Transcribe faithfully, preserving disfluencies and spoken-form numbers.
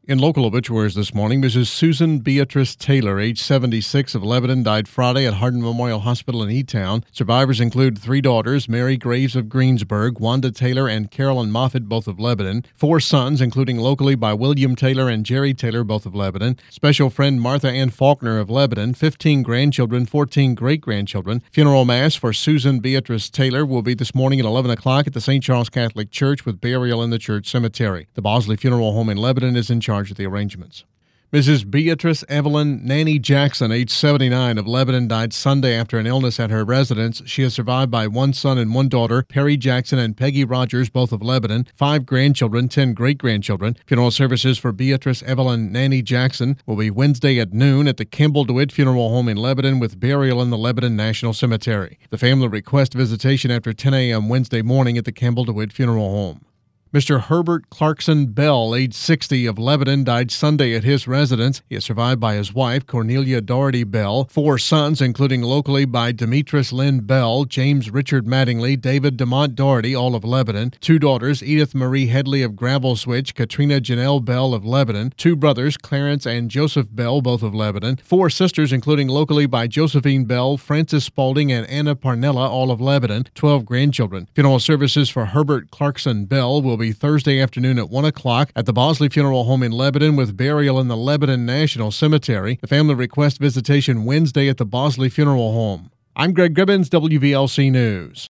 In local obituaries this morning, Missus Susan Beatrice Taylor, age seventy-six, of Lebanon, died Friday at Hardin Memorial Hospital in E-Town. Survivors include three daughters, Mary Graves of Greensburg, Wanda Taylor, and Carolyn Moffett, both of Lebanon. Four sons, including locally by William Taylor and Jerry Taylor, both of Lebanon. Special friend Martha Ann Faulkner of Lebanon. fifteen grandchildren, fourteen great-grandchildren. Funeral mass for Susan Beatrice Taylor will be this morning at eleven o'clock at the Saint Charles Catholic Church with burial in the church cemetery. The Bosley Funeral Home in Lebanon is in charge of the arrangements. Missus Beatrice Evelyn Nanny Jackson, age seventy-nine, of Lebanon, died Sunday after an illness at her residence. She is survived by one son and one daughter, Perry Jackson and Peggy Rogers, both of Lebanon, five grandchildren, ten great-grandchildren. Funeral services for Beatrice Evelyn Nanny Jackson will be Wednesday at noon at the Kimball DeWitt Funeral Home in Lebanon with burial in the Lebanon National Cemetery. The family request visitation after ten a.m. Wednesday morning at the Kimball DeWitt Funeral Home. Mister Herbert Clarkson Bell, age sixty, of Lebanon, died Sunday at his residence. He is survived by his wife, Cornelia Doherty Bell, four sons, including locally by Demetris Lynn Bell, James Richard Mattingly, David DeMont Doherty, all of Lebanon, two daughters, Edith Marie Headley of Gravel Switch, Katrina Janelle Bell of Lebanon, two brothers, Clarence and Joseph Bell, both of Lebanon, four sisters, including locally by Josephine Bell, Frances Spaulding, and Anna Parnella, all of Lebanon, twelve grandchildren. Funeral services for Herbert Clarkson Bell will be Thursday afternoon at one o'clock at the Bosley Funeral Home in Lebanon with burial in the Lebanon National Cemetery. The family request visitation Wednesday at the Bosley Funeral Home. I'm Greg Gibbons, W V L C News.